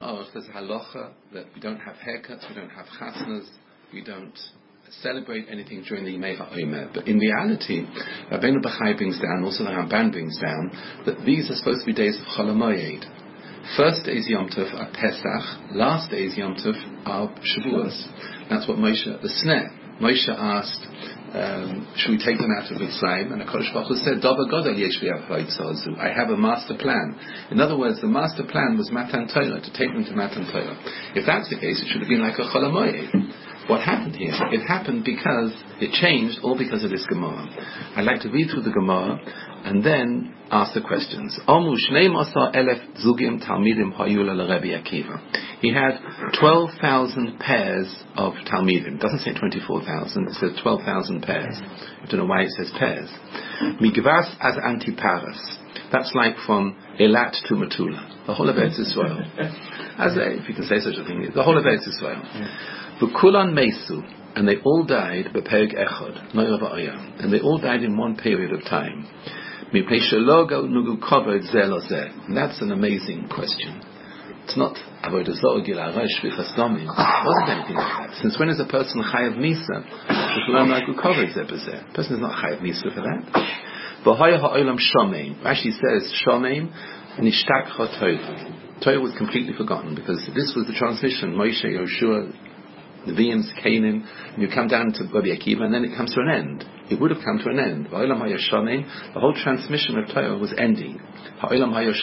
there's halacha that we don't have haircuts, we don't have chasnas, we don't celebrate anything during the Yimei HaOmer. But in reality, Rabbeinu Bachai brings down, also the Ramban brings down, that these are supposed to be days of Chol HaMoed. First day is Yom Tov are Pesach, last day is Yom Tov are Shavuos. That's what Moshe, the sneh. Moshe asked, should we take them out of Mitzrayim? And HaKadosh Baruch Hu said, I have a master plan. In other words, the master plan was Matan Torah, to take them to Matan Torah. If that's the case, it should have been like a Chol HaMoed. What happened here? It happened because it changed, all because of this Gemara. I'd like to read through the Gemara and then ask the questions. He had 12,000 pairs of Talmidim. It doesn't say 24,000, it says 12,000 pairs. I don't know why it says pairs. Migvas as Antiparas. That's like from Eilat to Metula. The whole of Eretz Yisrael. If you can say such a thing, the whole of Eretz Yisrael. V'kulan Mesu, and they all died b'perek echad, noira v'aya, and they all died in one period of time. Mipnei shelo nugu kavod zeh lo zeh. And that's an amazing question. It's not avodah zarah gila reish v'chasdomim. It wasn't anything like that. Since when is a person chayav misa? V'kulan nugu kavod zeh b'zeh. A person is not chayav misa for that. V'haya ha'olam shomein. Rashi says shomein nishtak ha'torah. Torah was completely forgotten because this was the transmission. Moshe, Yoshua, the Nevi'im came in, and you come down to Rabbi Akiva, and then it comes to an end. It would have come to an end. The whole transmission of Torah was ending. Rabbi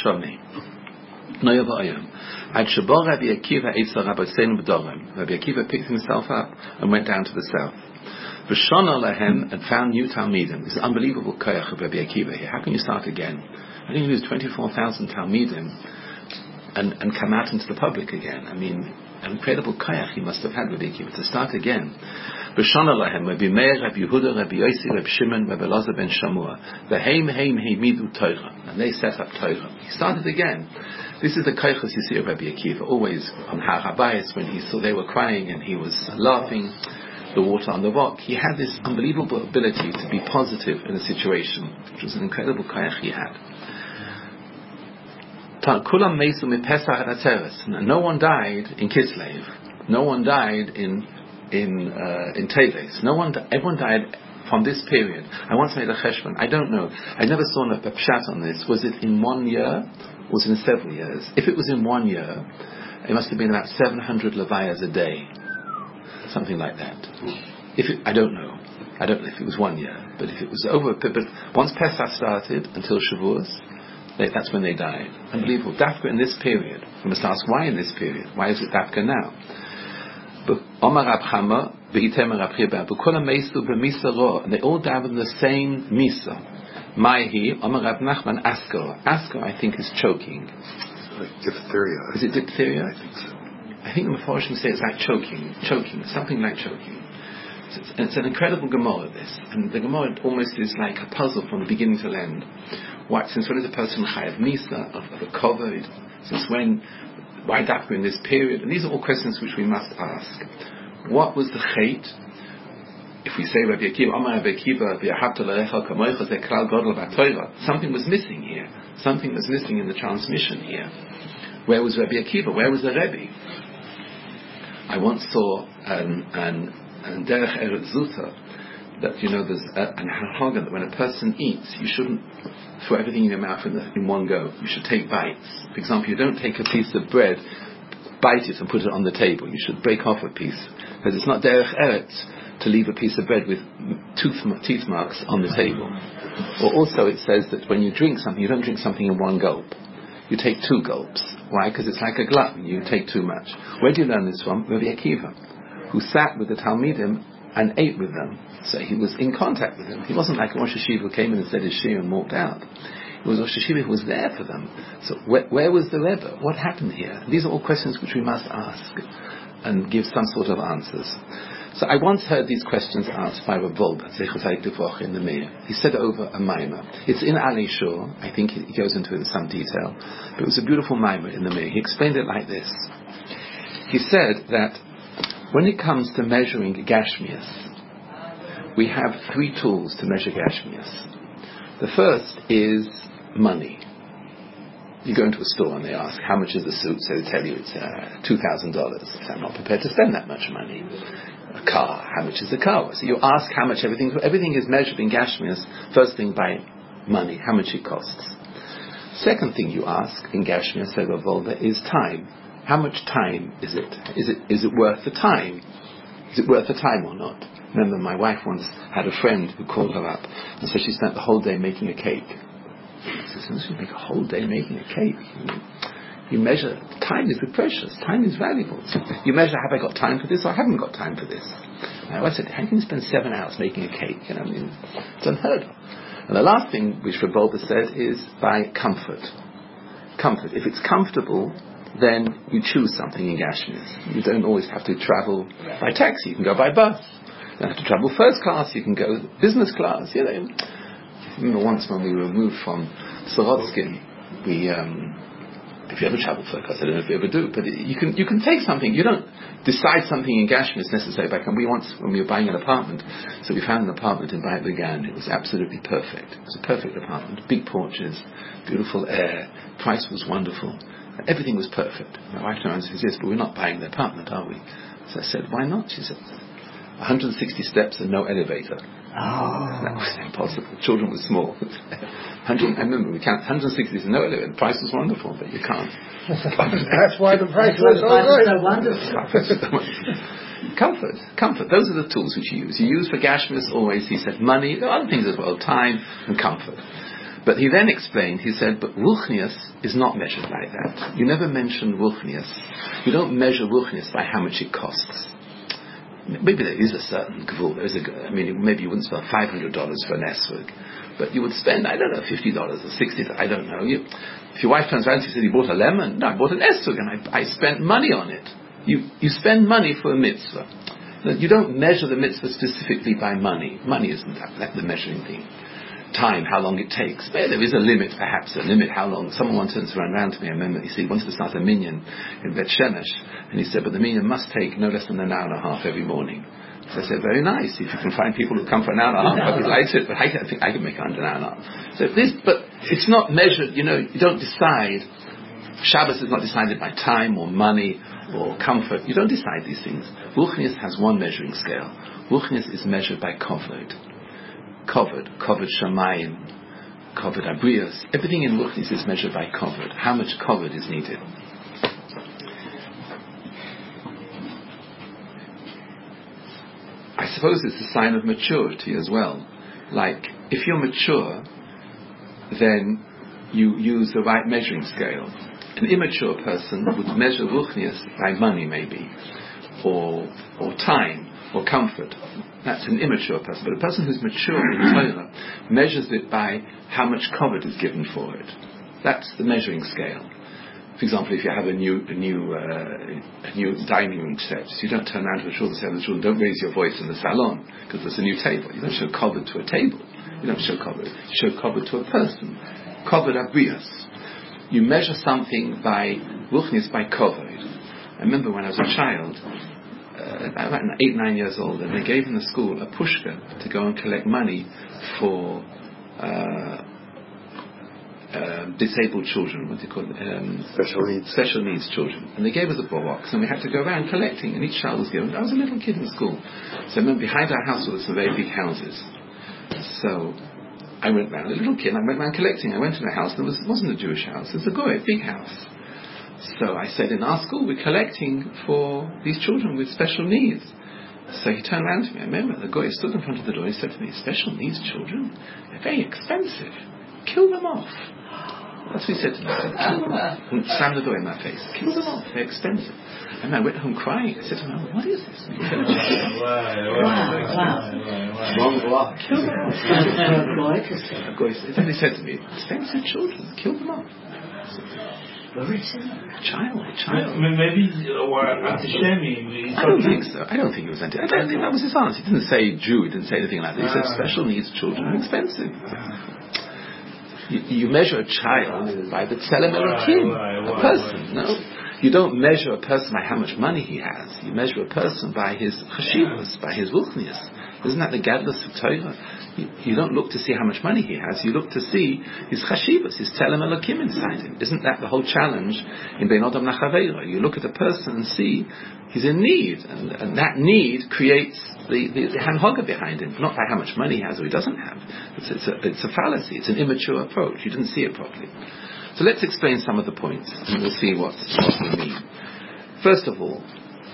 Akiva picked himself up and went down to the south. And found new Talmidim. It's an unbelievable koyach of Rabbi Akiva here. How can you start again? How can you lose 24,000 Talmidim and come out into the public again? I mean, an incredible koyach he must have had with Akiva to start again. B'shana lahem, Rabbi Meir, Rabbi Yehuda, Rabbi Yossi, Rabbi Shimon, Rabbi Elazar ben Shamua. V'heim midu Torah, and they set up Torah. He started again. This is the koyach you see of Rabbi Akiva, always on Har HaBayis when he saw they were crying and he was laughing, the water on the rock. He had this unbelievable ability to be positive in a situation, which was an incredible koyach he had. No one died in Kislev. No one died in Teves. Everyone died from this period. I once made a cheshbon. I don't know. I never saw a pshat on this. Was it in 1 year? Or was it in several years? If it was in 1 year, it must have been about 700 levayas a day, something like that. I don't know. I don't know if it was 1 year, but if it was over. But once Pesach started until Shavuos, that's when they died. Unbelievable. Dafka in this period. We must ask why in this period. Why is it Dafka now? And they all died in the same misa. Maihi, Omar Rab Nachman, Askar. Askar, I think, is choking. Like diphtheria. Is it diphtheria? I think so. I think the Mefarshim say it's like choking, something like choking. It's an incredible Gemara, this. And the Gemara almost is like a puzzle from the beginning to the end. Since when is a person chayav misa of a kovod? Since when? Why dafka in this period? And these are all questions which we must ask. What was the chait? If we say Rabbi Akiva, Amar Rabbi Akiva, v'yahavta l'recha kamoicha ze klal gadol b'Torah, something was missing here. Something was missing in the transmission here. Where was Rabbi Akiva? Where was the Rebbe? I once saw an derech eretz zuta that there's an halacha that when a person eats, you shouldn't throw everything in your mouth in one go. You should take bites. For example, you don't take a piece of bread, bite it and put it on the table. You should break off a piece, because it's not derech eretz to leave a piece of bread with teeth marks on the table. Or also it says that when you drink something, you don't drink something in one gulp. You take 2 gulps. Why? Because it's like a glutton. You take too much. Where do you learn this from? Rabbi Akiva, who sat with the Talmidim and ate with them. So he was in contact with them. He wasn't like a Rosh Hashiva who came in and said his shir and walked out. It was Rosh Hashiva who was there for them. So where was the Rebbe? What happened here? These are all questions which we must ask and give some sort of answers. So I once heard these questions asked by Rav Wolbe, Zecher Tzaddik Livrocha, in the Meir. He said over a Maimah. It's in Ali Shur. I think he goes into it in some detail. But it was a beautiful Maimah in the Meir. He explained it like this. He said that when it comes to measuring Gashmias, we have 3 tools to measure Gashmias. The first is money. You go into a store and they ask, how much is the suit? So they tell you it's $2,000. So I'm not prepared to spend that much money. A car, how much is the car? So you ask how much everything is measured in Gashmias, first thing by money, how much it costs. Second thing you ask in Gashmias Seva Volda is time. How much time is it? Is it worth the time? Is it worth the time or not? Remember, my wife once had a friend who called her up and said she spent the whole day making a cake. I said, you make a whole day making a cake? You measure, time is precious, time is valuable. So you measure, have I got time for this or I haven't got time for this? And I said, how can you spend 7 hours making a cake? It's unheard of. And the last thing which Rebbe said is by comfort. Comfort. If it's comfortable, then you choose something in Gashmias. You don't always have to travel by taxi. You can go by bus. You don't have to travel first class. You can go business class. I remember once when we were moved from Sorodskin, if you ever travel first class, I don't know if you ever do, but you can take something. You don't decide something in Gashmias necessarily. When we were buying an apartment, so we found an apartment in Bayit Began. It was absolutely perfect. It was a perfect apartment, big porches, beautiful air, price was wonderful. Everything was perfect. My wife turned around and says, yes, but we're not buying the apartment, are we? So I said, why not? She said, 160 steps and no elevator. That was impossible. Children were small. I remember we counted 160 and no elevator. The price was wonderful, but you can't. That's why the price was so good. Comfort. Those are the tools which you use. You use for Gashmias always, he said, money, there are other things as well, time and comfort. But he then explained, he said, but Ruchnias is not measured like that. You never mention Ruchnias. You don't measure Ruchnias by how much it costs. Maybe there is a certain gvul. Maybe you wouldn't spend $500 for an esrog, but you would spend, I don't know, $50 or $60. I don't know. If your wife turns around and says, you bought a lemon? No, I bought an esrog and I spent money on it. You spend money for a mitzvah. You don't measure the mitzvah specifically by money. Money isn't that the measuring thing. Time, how long it takes. There is a limit, perhaps, how long. Someone once turns around to me, I remember, he wanted to start a minyan in Bet Shemesh, and he said, but the minyan must take no less than an hour and a half every morning. So I said, very nice, if you can find people who come for an hour and a half, I'd be delighted, but I think I can make under an hour and a half. So but it's not measured, you don't decide, Shabbos is not decided by time or money or comfort. You don't decide these things. Ruchnias has one measuring scale. Ruchnias is measured by kovod. Kovod shamayim, kovod abrios. Everything in Ruchnias is measured by kovod. How much kovod is needed? I suppose it's a sign of maturity as well. Like, if you're mature, then you use the right measuring scale. An immature person would measure Ruchnias by money, maybe, or time, or comfort. That's an immature person. But a person who's mature in Torah measures it by how much kovod is given for it. That's the measuring scale. For example, if you have a new dining room set, you don't turn around to the children and say to the children, don't raise your voice in the salon because there's a new table. You don't show kovod to a table. You don't show kovod. You show kovod to a person. Kovod abrios. You measure something by Ruchnias, by kovod. I remember when I was a child, about 8-9 years old, and they gave in the school a pushka to go and collect money for disabled children, what do you call it? Special needs children. And they gave us a box, and we had to go around collecting, and each child was given. I was a little kid in school. So I remember behind our house were some very big houses. So I went round, a little kid, and I went around collecting. I went to the house, and it wasn't a Jewish house, it was a goy, a big house. So I said, in our school, we're collecting for these children with special needs. So he turned around to me. I remember the guy stood in front of the door. He said to me, special needs children? They're very expensive. Kill them off. That's what he said to me. He said, kill them off. And slammed the door in my face. Kill them off. They're expensive. And I went home crying. I said to him, what is this? He said, Wow. Kill them off. Then he said to me, expensive children. Kill them off. Child. Maybe anti-Shemi. I don't think so. I don't think it was anti. I don't think that was his answer. He didn't say Jew. He didn't say anything like that. He said special needs children are expensive. You measure a child by the tzelem elokim, a person. No, You don't measure a person by how much money he has. You measure a person by his chashivas, by his ruchnius. Isn't that the gadlus of Torah? You don't look to see how much money he has. You look to see his chashivas, his telem elokim inside him. Isn't that the whole challenge in Bein Adam Lachaveira? You look at a person and see he's in need, and that need creates the hanhoga behind him, not by how much money he has or he doesn't have. It's a fallacy. It's an immature approach. You didn't see it properly. So let's explain some of the points, and we'll see what we mean. First of all,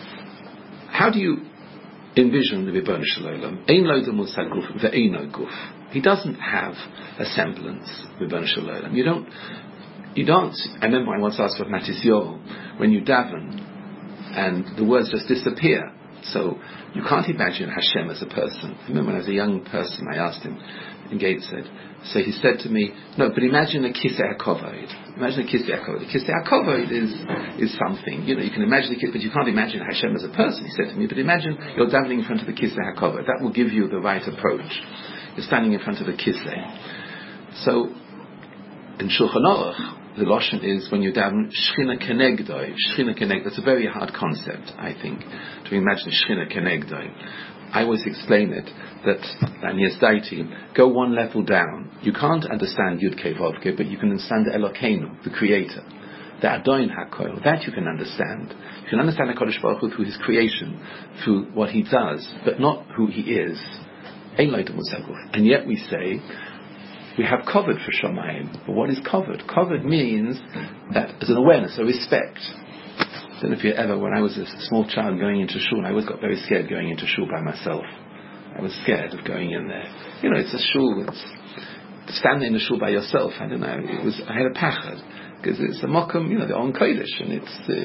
how do you envision the Ribono Shel Olam? Ein lo demusag guf ve'eino guf. He doesn't have a semblance, Ribono Shel Olam. You don't. I remember I once asked what Matis Yoel, when you daven, and the words just disappear. So you can't imagine Hashem as a person. I remember when I was a young person, I asked him, and Gates said, so he said to me, no, but imagine a Kisei HaKovod. Imagine a Kisei HaKovod. The Kisei HaKovod is something. You can imagine the Kisei, but you can't imagine Hashem as a person. He said to me, but imagine you're davening in front of the Kisei HaKovod. That will give you the right approach. You're standing in front of the Kisei. So, in Shulchan Aruch, the Lashon is when you daven Shechina Kenegdoi. Shechina Kenegdoi. That's a very hard concept, I think, to imagine Shechina Kenegdoi. I always explain it that Yesdaiti, go one level down. You can't understand Yud Kei Vav Kei, but you can understand the Elokeinu, the Creator, the Adon HaKol. That you can understand. You can understand HaKadosh Baruch Hu through His creation, through what He does, but not who He is. And yet we say we have covered for Shamayim. But what is covered? Covered means that as an awareness, a respect. I don't know if you ever, when I was a small child going into shul, I always got very scared going into shul by myself. I was scared of going in there. It's a shul, standing in the shul by yourself, I don't know, I had a pachad, because it's a mokum, the on Kodesh, and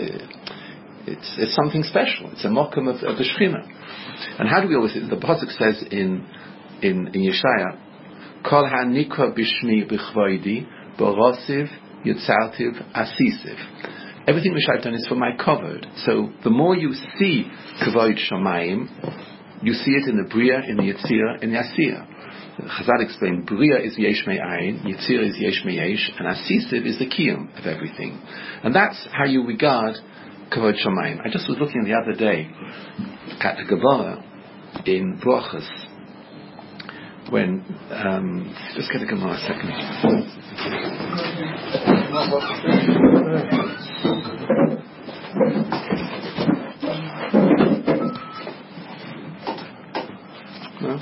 it's something special. It's a mokum of the Shechina. And how do we always, the pasuk says in Yeshaya, Kol ha-nikra bishmi b'chvoidi, b'rosiv, yitzartiv, asisiv. Everything which I've done is for my kavod. So the more you see kavod shamayim, you see it in the bria, in the yitzira, in the asiyah. Chazal explained, bria is yesh me'ayin, yitzira is yesh me'yesh, and asisiv is the kiyum of everything. And that's how you regard kavod shamayim. I just was looking the other day at a Gemara in Brachos, when just get a Gemara a second. No?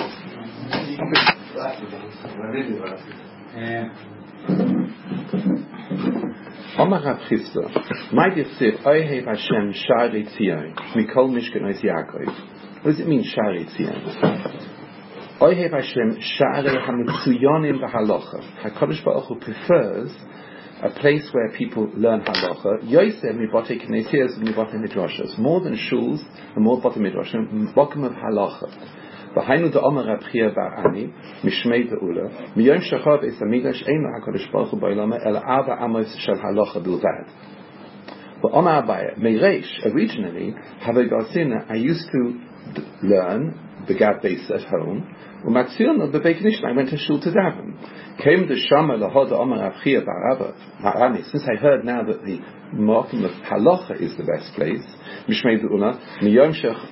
Omar Rav Chisda, my Yisif, Ohev Hashem Sha'arei Tzion, Mikol Mishkanos Yaakov. What does it mean, Sha'arei Tzion? Ohev Hashem Sha'arei HaMitzuyonim B'Halacha. HaKadosh Baruch Hu prefers a place where people learn halacha, Yosef Mibotei Knesiyos Mibotei Midrashos, more than shuls and more Botei Midrashim, Bokum of halacha. V'hainu da'omer Rab Chia bar Ani, Mishmei De'ula, Miyom Shachar Beis HaMikdash Eino HaKadosh Baruch Hu Ba'olama El Arba Amos Shel Halacha Bilvad. V'Omer Abaye, Meireish, originally, Havei I used to learn the Gad Beis at home, U'Matzilno B'Beit Knishlai, I went to shul to daven. Came the Shama Lahoda Omer Rab Chia bar Ani, since I heard now that the Mokum of Halacha is the best place, Mishmei De'ula, Miyom Shachar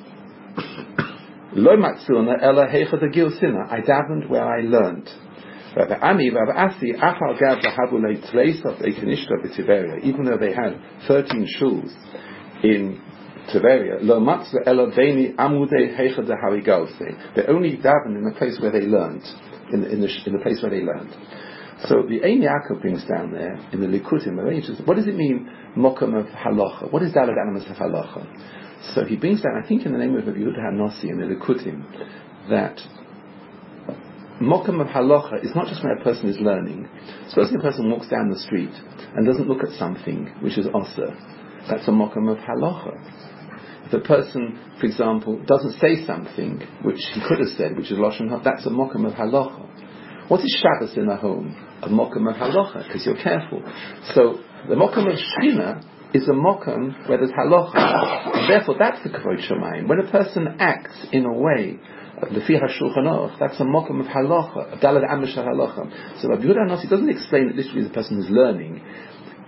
Lo matzilna ela heicha de gilsina. I davened where I learned. Rabbi Ami, Rabbi Asi, Achal Gab Lahabulei Tleis of Eikenishka B'Tiberia, even though they had 13 shuls in Tiberia, Lo matzla ela Veini Amudei heicha de Harigose. They only davened in the place where they learned, in the place where they learned. So the Ein Yaakov brings down there in the Likutim, what does it mean, Mokum of Halacha? What is Daled Animus of Halacha? So he brings down, I think in the name of Rabbi Yehuda HaNossi in the Likutim, that Mokum of Halacha is not just when a person is learning. Supposing a person walks down the street and doesn't look at something which is Oser, that's a Mokum of Halacha. If a person, for example, doesn't say something which he could have said, which is Lashon Hara, that's a Mokum of Halacha. What is Shabbos in a home? A Mokum of Halacha, because you're careful. So the Mokum of Shechina is a mokum where there's halacha, and therefore that's the kavod shamayim. When a person acts in a way, lefi hashulchan aruch, that's a mokum of halacha, a daled amish halacha. So Rabbi Yehuda HaNossi doesn't explain that literally the person who's learning.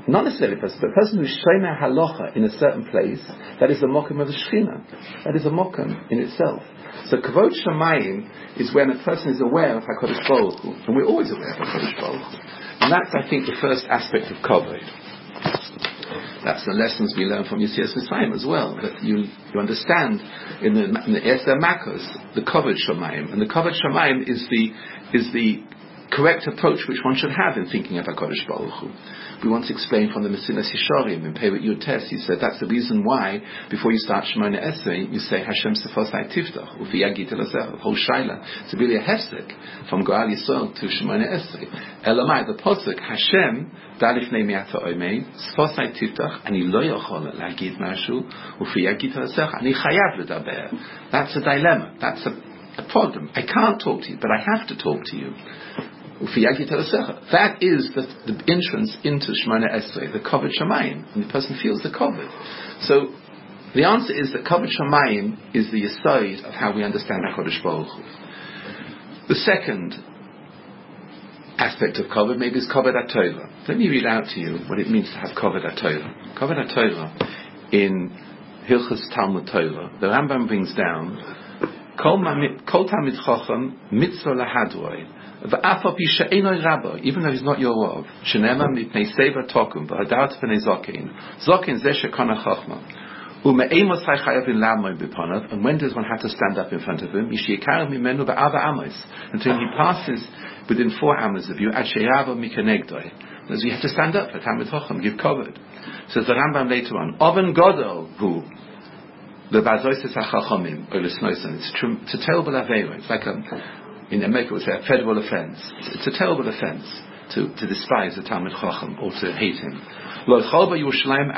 not necessarily a person, but a person who is Shreina Halacha in a certain place, that is the Mokum of the Shechina. That is a Mokum in itself. So Kavod Shamayim is when a person is aware of HaKadosh Baruch Hu, and we're always aware of HaKadosh Baruch Hu. And that's, I think, the first aspect of Kavod. That's the lessons we learn from Yetzias Mitzrayim as well, that you understand in the Esther Makos, the Kavod Shamayim, and the Kavod Shamayim is the correct approach which one should have in thinking of HaKadosh Baruch Hu. We once explained from the Mesilas Yesharim in Peirat Yud Tes, he said that's the reason why before you start Shemona Esrei you say Hashem Sefosai Tiftach Ufi Yagit Elazar Hol Shaila. It's really a hefsek from Goal Yisrael to Shemona Esrei. Elamai, the posuk Hashem Dalifnei Miata Oimei Sefosai Tiftach Ani Lo Yochol Lagid Mashu Ufi Yagit Elazar Ani Chayav Ledaber. That's a dilemma. That's a problem. I can't talk to you, but I have to talk to you. That is the entrance into Shemona Esrei, the Kavod Shamayim, and the person feels the Kavod. So the answer is that Kavod Shamayim is the yesod of how we understand HaKadosh Baruch Hu. The second aspect of Kavod maybe is Kavod HaTorah. Let me read out to you what it means to have Kavod HaTorah. Kavod HaTorah in Hilchos Talmud Torah, the Rambam brings down Kol Talmid Chacham Mitzvah Lahadroi. Even though he's not your Rav, Shenema mipnei seva tokum v'hadat pnei zokin. Zokin zeh shekana chachma. Ume'emos chayavin lamoy b'panav. And when does one have to stand up in front of him? Mishiyikar mimenu ba'ava amos. Until he passes within 4 amos of you. Ad sheyavo mikanegdoi. Because you have to stand up for Talmid Chacham, give covered. Says the Rambam later on. Oven godol hu the bazoises hachachamim or l'snoisen. It's a terrible avera. It's like in America, we say a federal offense. It's a terrible offense to despise the Talmid Chacham or to hate him. Yerushalayim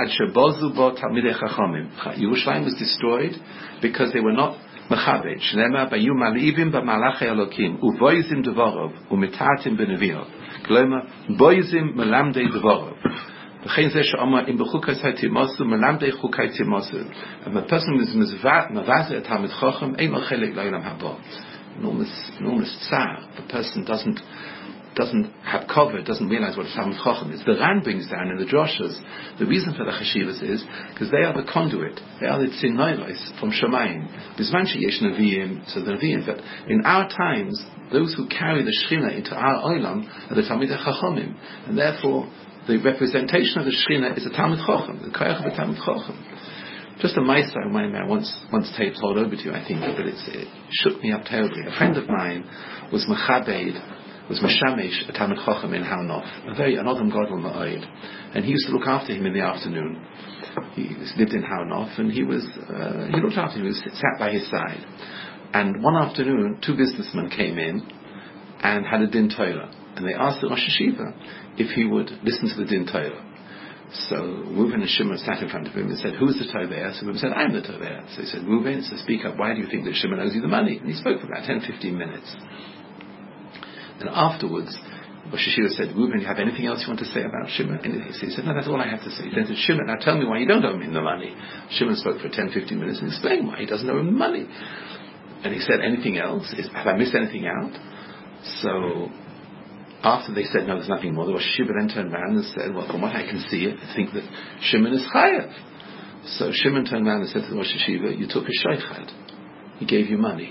was destroyed because they were not mechabed. Shnema bayu malivim b'malachei Elokim uvoizim devorov umitatim b'neviot. Gloma boizim melamdei devorov. V'chein zeh she'amar im b'chukos ha'timosu melamdei chukay timosu. And the person who is mavazer at Talmid Chacham ein lo chelek l'olam haba. Enormous tsar. The person doesn't have cover, doesn't realize what Talmid Chacham is. The Ran brings down in the Droshas, the reason for the Cheshivas is because they are the conduit, they are the Tzinoiros from Shemayim. Bizman sheyesh Nevi'im, so the Nevi'im, but in our times, those who carry the Shechina into our Olam are the Talmidei Chachamim, and therefore the representation of the Shechina is the Talmid Chacham, the Koyach of the Talmid Chacham. Just a Maisa I once told over to you, I think, but it shook me up terribly. A friend of mine was Meshamesh, a Talmid Chacham in Hanof, an Adam Gadol Ma'od, and he used to look after him in the afternoon. He lived in Hanof, and he looked after him, he sat by his side. And one afternoon, 2 businessmen came in and had a Din Torah, and they asked the Rosh Hashiva if he would listen to the Din Torah. So Reuven and Shimon sat in front of him and said, "Who is the Tovea?" So Reuven said, "I'm the Tovea." So he said, "Reuven, so speak up. Why do you think that Shimon owes you the money?" And he spoke for about 10-15 minutes. And afterwards, Rosh Hashiva said, "Reuven, do you have anything else you want to say about Shimon?" And he said, "No, that's all I have to say." He said to Shimon, "Now tell me why you don't owe him the money." Shimon spoke for 10-15 minutes and explained why he doesn't owe him the money. And he said, "Anything else? Have I missed anything out?" So after they said, "No, there's nothing more," the Rosh Hashiva then turned around and said, "Well, from what I can see, I think that Shimon is chayav." So Shimon turned around and said to the Rosh Hashiva, "You took a shaychad. He gave you money.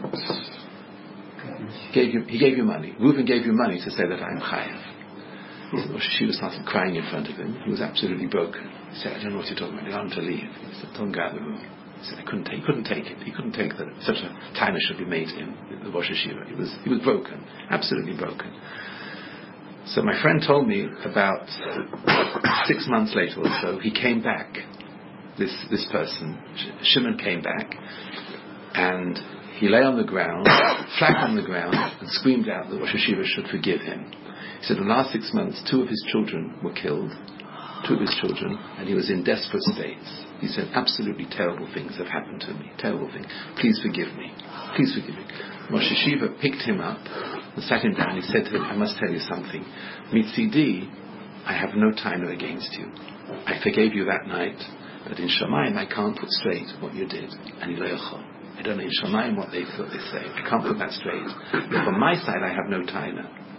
He gave you money. Reuven gave you money to say that I'm chayav." So the Rosh Hashiva started crying in front of him. He was absolutely broken. He said, "I don't know what you're talking about. You want him to leave." He said, "Don't go out of the room." He said, He couldn't take it. He couldn't take that such a taina should be made to him, the Rosh Hashiva. He was broken. Absolutely broken. So my friend told me about 6 months later or so, he came back, this person, Shimon came back, and he lay on the ground, flat on the ground, and screamed out that Rosh Hashiva should forgive him. He said the last 6 months, 2 of his children were killed, 2 of his children, and he was in desperate states. He said, absolutely terrible things have happened to me, terrible things. Please forgive me. Please forgive me. Rosh Hashiva picked him up and sat him down. He said to him, "I must tell you something. Mitzidi, I have no time against you. I forgave you that night, but in Shamayim I can't put straight what you did. And I don't know in Shamayim what they say. I can't put that straight. But from my side I have no time.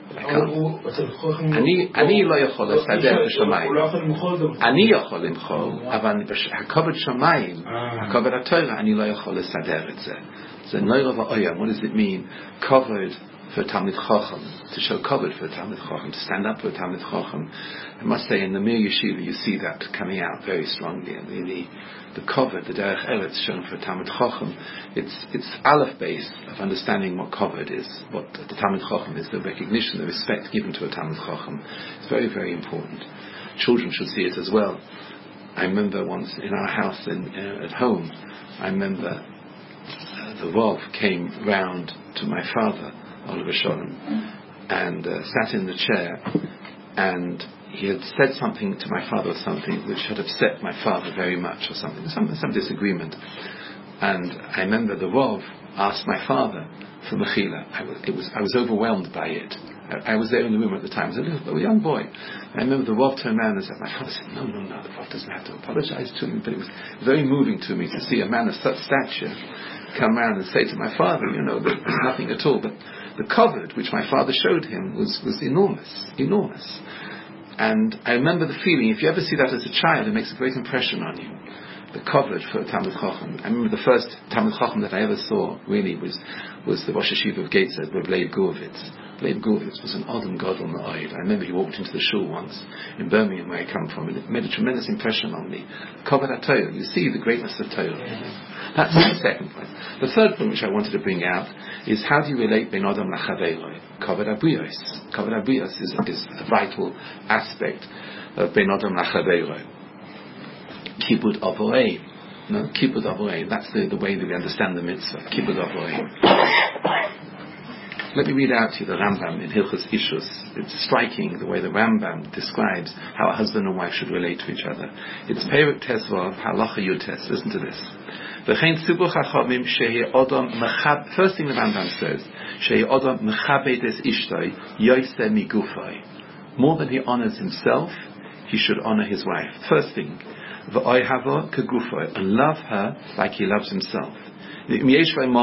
I can't. אני לא יכול לסדר בשמיים. אני יכול למחול, אבל הכובד שמיים, הכובד התורה, אני לא יכול לסדר את זה. זה נוירה ואויה. What does it mean? Covered for Talmid Chacham, to show covered for Talmid Chacham, to stand up for Talmid Chacham. I must say, in the Mir Yeshiva, you see that coming out very strongly. The covered, the Derech Eretz shown for Talmid Chacham, it's aleph base of understanding what covered is, what the Talmid Chacham is, the recognition, the respect given to a Talmid Chacham. It's very, very important. Children should see it as well. I remember once in our house at home, I remember the Rav came round to my father, Oliver Sholem, and sat in the chair, and he had said something to my father, something which had upset my father very much, or something, some disagreement. And I remember the Rav asked my father for Mechila. I was overwhelmed by it. I was there in the room at the time. I was a young boy. I remember the Rav turned around and said, my father said, no, the Rav doesn't have to apologize to him. But it was very moving to me to see a man of such stature come around and say to my father, there's nothing at all. But the covered which my father showed him was enormous. And I remember the feeling, if you ever see that as a child, it makes a great impression on you. The covered for Talmid Chacham. I remember the first Talmid Chacham that I ever saw really was the Rosh Hashiva of Gateshead, Leib Gurovitz. Leib Gurovitz was an Adam Gadol Ma'od. I remember he walked into the shul once in Birmingham, where I come from, and it made a tremendous impression on me. Covered HaTorah. You see the greatness of Torah. That's the second point. The third point which I wanted to bring out is how do you relate Ben Adam Lachaveiroi? Kavod Abriyos. Kavod Abriyos is a vital aspect of Ben Adam Lachaveiroi. Kibud Avorei. Kibud Avorei. That's the way that we understand the mitzvah. Kibud Avorei. Let me read out to you the Rambam in Hilchos Ishus. It's striking the way the Rambam describes how a husband and wife should relate to each other. It's Perek Tesvav Halacha Yutes. Listen to this. First thing the Rambam says, more than he honors himself, he should honor his wife. First thing, and love her like he loves himself. If he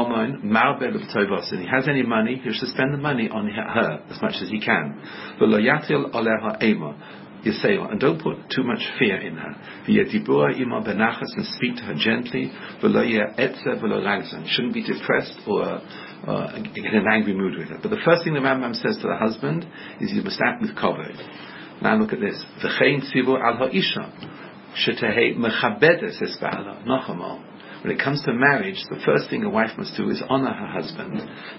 has any money, he should spend the money on her as much as he can. And don't put too much fear in her. And speak to her gently. Shouldn't be depressed or in an angry mood with her. But the first thing the Rambam says to the husband is you must act with kavod. Now look at this. When it comes to marriage, the first thing a wife must do is honor her husband.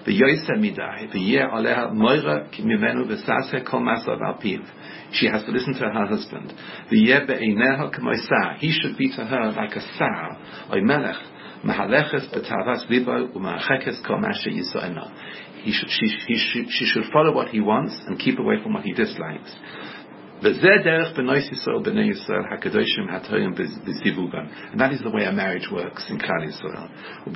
She has to listen to her husband. He should be to her like a sow. She should follow what he wants and keep away from what he dislikes. And that is the way a marriage works in Klal Yisrael.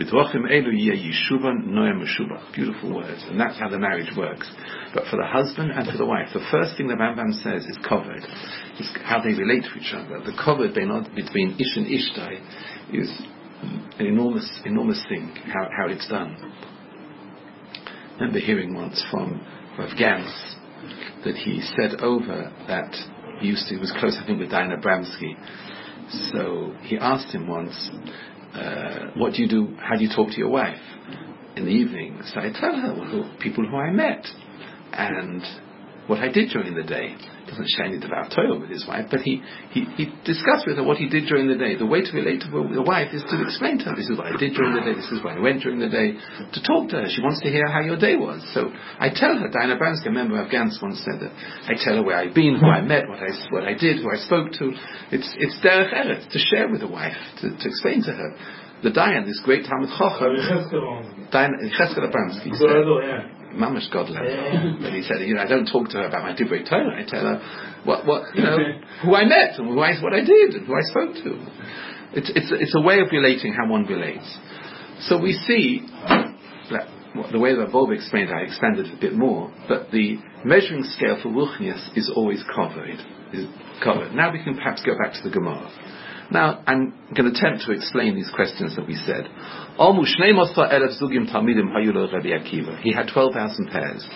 Beautiful words. And that's how the marriage works. But for the husband and for the wife, the first thing the Rambam says is kavod. Is how they relate to each other. The kavod between ish and ishtai is an enormous thing, how it's done. I remember hearing once from Rav Gans that he said over that he was close, I think, with Diana Bramsky. So he asked him once, what do you do, how do you talk to your wife in the evening? So I tell her people who I met and what I did during the day. He doesn't share any devout Torah with his wife, but he discussed with her what he did during the day. The way to relate to the wife is to explain to her, this is what I did during the day, this is where I went during the day, to talk to her. She wants to hear how your day was. So I tell her, Diana Bramsky, a member of Gans, once said that, I tell her where I've been, who I met, what I did, who I spoke to. It's derech eretz, to share with the wife, to explain to her. The Dayan, this great Talmid Chacham, Cheskel Abramsky said, Mamash Godland. But he said, I don't talk to her about my Divrei Torah. I tell her who I met and what I did and who I spoke to. It's a way of relating how one relates. So we see that the way that Bob explained it, I expanded it a bit more. But the measuring scale for Ruchnius is always kavod. Now we can perhaps go back to the Gemara. Now, I'm going to attempt to explain these questions that we said. He had 12,000 pairs.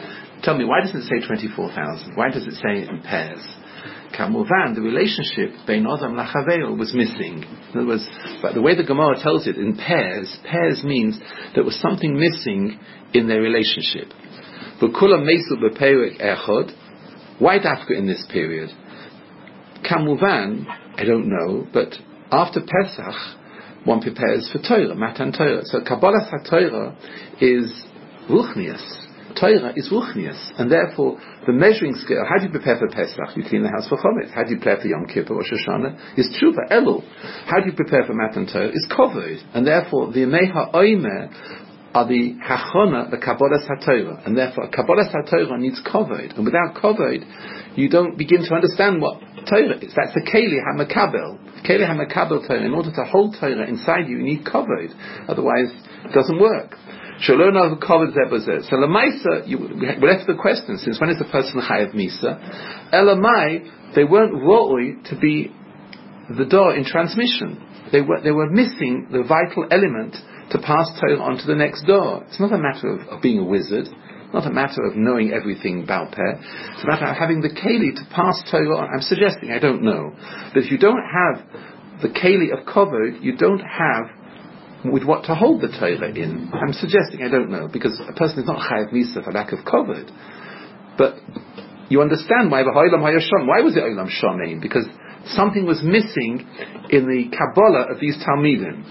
Tell me, why doesn't it say 24,000? Why does it say it in pairs? Kamuvan, the relationship bein Adam lachaveil was missing. In other words, but the way the Gemara tells it in pairs means there was something missing in their relationship. V'kulam meisu b'perek echad. Why dafka in this period? Kamuvan, I don't know, but after Pesach, one prepares for Torah, Matan Torah. So Kabbalah HaTorah is Ruchnius. Torah is Ruchnius, and therefore the measuring scale. How do you prepare for Pesach? You clean the house for Chometz. How do you prepare for Yom Kippur or Rosh Hashanah? Is Tshuva, Elul. How do you prepare for Matan Torah? Is Kovod, and therefore the Yemei HaOmer are the Hachona, the Kabbalah HaTorah, and therefore Kabbalah HaTorah needs Kovod, and without Kovod, you don't begin to understand what Torah is. That's the Keli HaMakabel. Keli HaMakabel Torah. In order to hold Torah inside you, you need Kovod. Otherwise, it doesn't work. So Lamaisa, we left the question, since when is a person Chayav Misa? Elamai, they weren't Ro'oi to be the door in transmission. They were missing the vital element to pass Torah on to the next door. It's not a matter of being a wizard, not a matter of knowing everything about Peh. It's a matter of having the Keli to pass Torah on. I'm suggesting, I don't know, but if you don't have the Keli of Kovod, you don't have with what to hold the Torah in. I'm suggesting, I don't know, because a person is not Chayav Misa for lack of Kovod. But you understand why why was it Olam Shomein? Because something was missing in the Kabbalah of these Talmidim.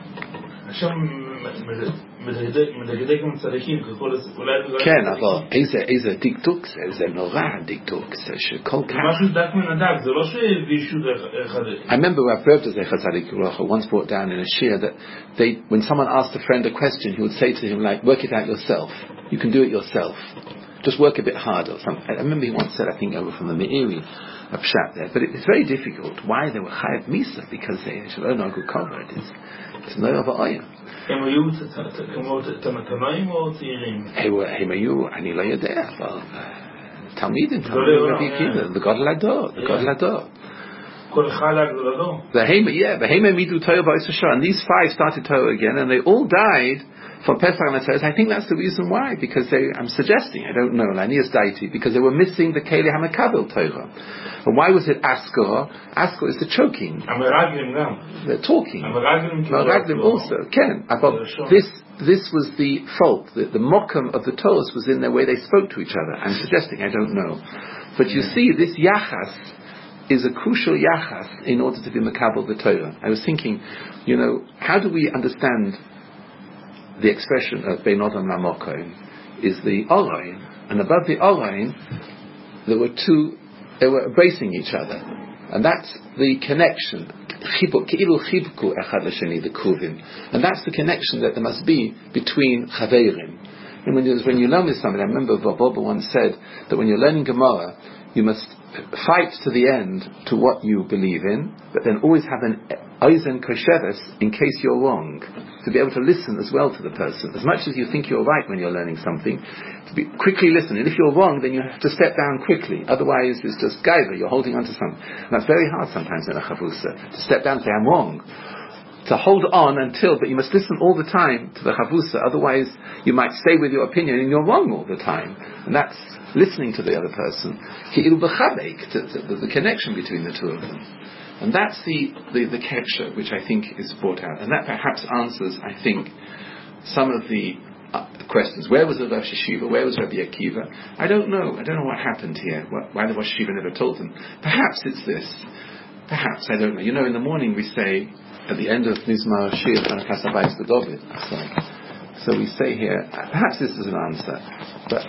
כן, אבל איזה דקדוק זה נורא דקדוק שכל כך משהו דק מן הדק, זה לא שהבישו אחד. I remember Rav Berta Zecher Tzadik Ruach once brought down in a shir that when someone asked a friend a question, he would say to him, like, work it out yourself. You can do it yourself. Just work a bit harder or something. I remember he once said, I think over from the Meiri, a pshat there, but it's very difficult. Why they were Chayav Misa? Because they should own a good cover. It's no other ayah. הם היו תמתנאים או צעירים? הם היו, אני לא יודע, אבל תלמידים, רבי עקיבא, בגודל הדור. כל אחד הגדולתו. והם העמידו Torah b'Os Hashanah, and these five started Torah again, and they all died from Pesach and Atzeres. I think that's the reason why, because I'm suggesting, I don't know, Lanias Daiti, because they were missing the Keli HaMakabel Torah. And why was it Askor? Askor is the choking. They're talking. Meraglim also. Ken. This was the fault. The mokum of the Torah was in the way they spoke to each other. I'm suggesting, I don't know. But you see, this Yachas is a crucial Yachas in order to be Makabel the Torah. I was thinking, how do we understand the expression of Bein Adam Lamokoim is the Orain, and above the Orain there were two, they were embracing each other, and that's the connection, the Kuvim, and that's the connection that there must be between Chaverim. And when you learn with somebody, I remember Bob once said that when you're learning Gemara, you must fight to the end to what you believe in, but then always have an Eisen Kosheves in case you're wrong, to be able to listen as well to the person. As much as you think you're right when you're learning something, to be quickly listen. And if you're wrong, then you have to step down quickly. Otherwise, it's just gaiva, you're holding on to something. And that's very hard sometimes in a chavusa, to step down and say, I'm wrong. To hold on but you must listen all the time to the chavusa, otherwise you might stay with your opinion and you're wrong all the time. And that's listening to the other person. The connection between the two of them. And that's the capture which I think is brought out. And that perhaps answers, I think, some of the questions. Where was the Rosh Yeshiva? Where was Rabbi Akiva? I don't know what happened here. Why the Rosh Yeshiva never told them. Perhaps it's this. Perhaps, I don't know. In the morning we say, at the end of Mizmar Shir Chanukas Habayis David. So we say here, perhaps this is an answer, but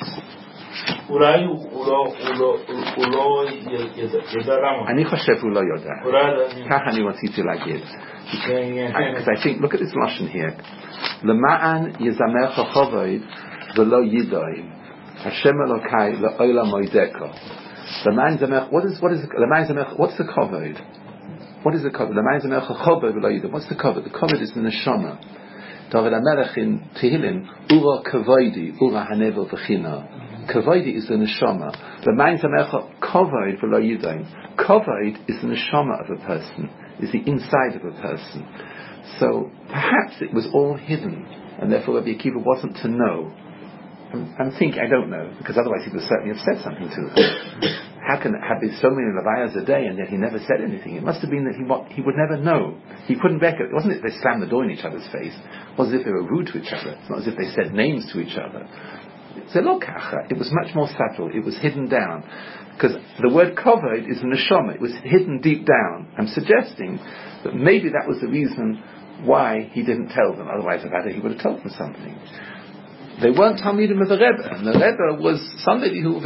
אני חושב הוא לא יודע. כך אני רציתי להגיד. Because I think, look at this lashon here. למען יזמר כוכבוד ולא ידוי. השם אלוקי לעולם מוידקו. למען יזמר, what's the kavod? What is the kavod? למען יזמר כוכבוד ולא ידוי. What's the kavod? The kavod is the neshama. David HaMelech in Tehillim, Ura kavodi, Ura hanevel v'china. Kavod is the neshama. L'mayin zamecha kavod v'lo yidayim. Kavod is the neshama of a person, is the inside of a person. So perhaps it was all hidden, and therefore Rabbi Akiva wasn't to know I'm thinking, I don't know, because otherwise he would certainly have said something to them. How can it have been so many levayas a day and yet he never said anything? It must have been that he would never know. He couldn't reckon. It wasn't as if they slammed the door in each other's face. It wasn't as if they were rude to each other. It's not as if they said names to each other. It was much more subtle. It was hidden down. Because the word covered is neshama. It was hidden deep down. I'm suggesting that maybe that was the reason why he didn't tell them. Otherwise, he would have told them something. They weren't Talmidim of the Rebbe, and the Rebbe was somebody who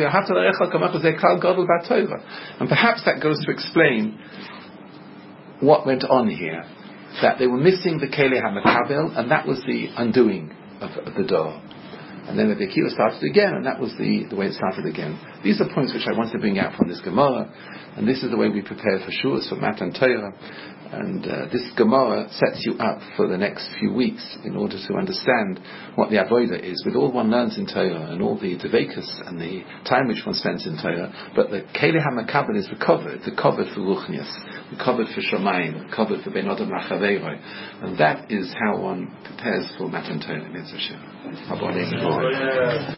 and perhaps that goes to explain what went on here, that they were missing the Keli HaMakabel, and that was the undoing of the door. And then the Akiva started again, and that was the way it started again. These are points which I want to bring out from this Gemara, and this is the way we prepare for Shuas, for Matan Torah. And this Gemara sets you up for the next few weeks in order to understand what the Avodah is, with all one learns in Torah and all the Devekus and the time which one spends in Torah. But the Keli HaMakabel is the covered for Ruchnias, the covered for Shamayim, the covered for Ben Adam Lachaveiroi. And that is how one prepares for Matan Torah, Mitzvah Hashem.